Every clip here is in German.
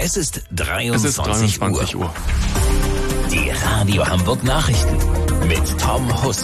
Es ist 23 Es ist 23 Uhr. Die Radio Hamburg Nachrichten mit Tom Husse.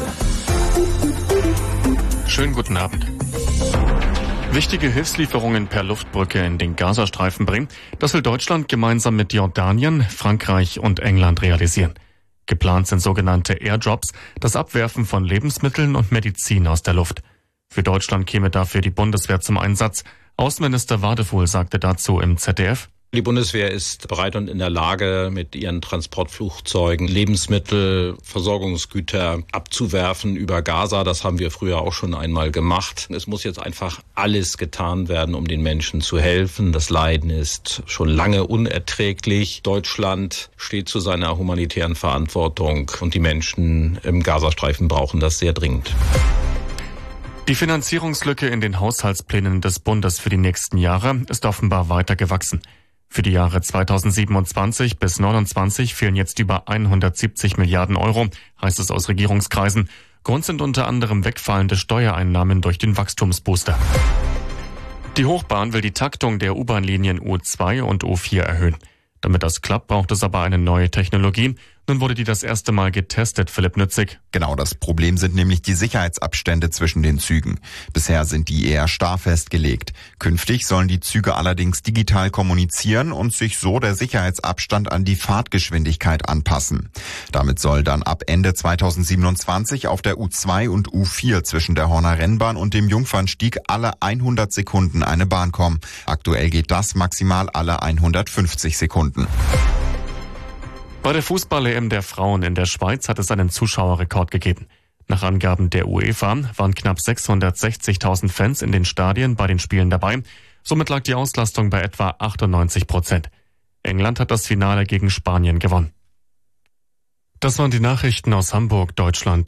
Schönen guten Abend. Wichtige Hilfslieferungen per Luftbrücke in den Gazastreifen bringen, das will Deutschland gemeinsam mit Jordanien, Frankreich und England realisieren. Geplant sind sogenannte Airdrops, das Abwerfen von Lebensmitteln und Medizin aus der Luft. Für Deutschland käme dafür die Bundeswehr zum Einsatz. Außenminister Wadefuhl sagte dazu im ZDF: Die Bundeswehr ist bereit und in der Lage, mit ihren Transportflugzeugen Lebensmittel, Versorgungsgüter abzuwerfen über Gaza. Das haben wir früher auch schon einmal gemacht. Es muss jetzt einfach alles getan werden, um den Menschen zu helfen. Das Leiden ist schon lange unerträglich. Deutschland steht zu seiner humanitären Verantwortung und die Menschen im Gazastreifen brauchen das sehr dringend. Die Finanzierungslücke in den Haushaltsplänen des Bundes für die nächsten Jahre ist offenbar weiter gewachsen. Für die Jahre 2027 bis 2029 fehlen jetzt über 170 Milliarden Euro, heißt es aus Regierungskreisen. Grund sind unter anderem wegfallende Steuereinnahmen durch den Wachstumsbooster. Die Hochbahn will die Taktung der U-Bahn-Linien U2 und U4 erhöhen. Damit das klappt, braucht es aber eine neue Technologie. Nun wurde die das erste Mal getestet, Philipp Nützig. Genau, das Problem sind nämlich die Sicherheitsabstände zwischen den Zügen. Bisher sind die eher starr festgelegt. Künftig sollen die Züge allerdings digital kommunizieren und sich so der Sicherheitsabstand an die Fahrtgeschwindigkeit anpassen. Damit soll dann ab Ende 2027 auf der U2 und U4 zwischen der Horner Rennbahn und dem Jungfernstieg alle 100 Sekunden eine Bahn kommen. Aktuell geht das maximal alle 150 Sekunden. Bei der Fußball-EM der Frauen in der Schweiz hat es einen Zuschauerrekord gegeben. Nach Angaben der UEFA waren knapp 660.000 Fans in den Stadien bei den Spielen dabei. Somit lag die Auslastung bei etwa 98%. England hat das Finale gegen Spanien gewonnen. Das waren die Nachrichten aus Hamburg, Deutschland.